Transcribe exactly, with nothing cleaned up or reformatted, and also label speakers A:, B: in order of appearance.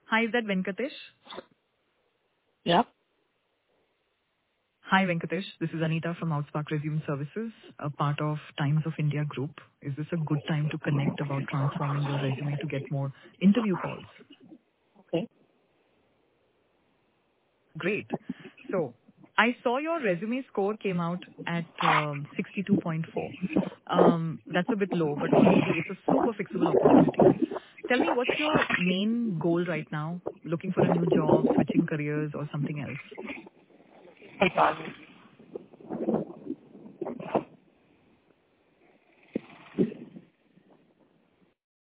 A: Hi, is that Venkatesh?
B: Yeah.
A: Hi, Venkatesh. This is Anita from Outspark Resume Services, a part of Times of India Group. Is this a good time to connect about transforming your resume to get more interview calls?
B: Okay.
A: Great. So I saw your resume score came out at um, sixty-two point four. Um, that's a bit low, but honestly, it's a super fixable opportunity. Tell me, what's your main goal right now? Looking for a new job, switching careers, or something else?
B: Hey, Carmen.